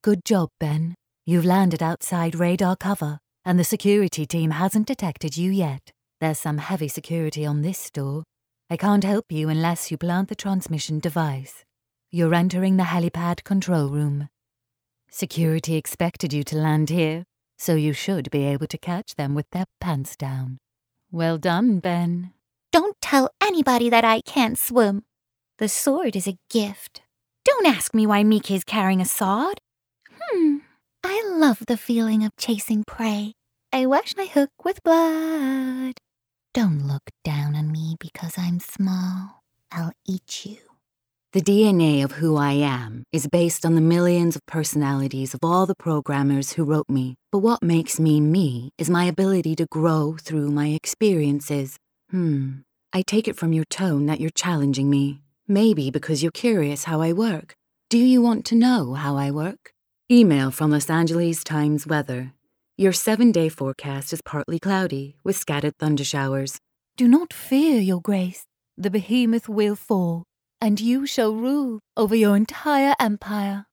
Good job, Ben. You've landed outside radar cover, and the security team hasn't detected you yet. There's some heavy security on this store. I can't help you unless you plant the transmission device. You're entering the helipad control room. Security expected you to land here, so you should be able to catch them with their pants down. Well done, Ben. Don't tell anybody that I can't swim. The sword is a gift. Don't ask me why Mika is carrying a sword. I love the feeling of chasing prey. I wash my hook with blood. Don't look down on me because I'm small. I'll eat you. The DNA of who I am is based on the millions of personalities of all the programmers who wrote me. But what makes me me is my ability to grow through my experiences. I take it from your tone that you're challenging me. Maybe because you're curious how I work. Do you want to know how I work? Email from Los Angeles Times Weather. Your 7-day forecast is partly cloudy, with scattered thundershowers. Do not fear, Your Grace. The behemoth will fall, and you shall rule over your entire empire.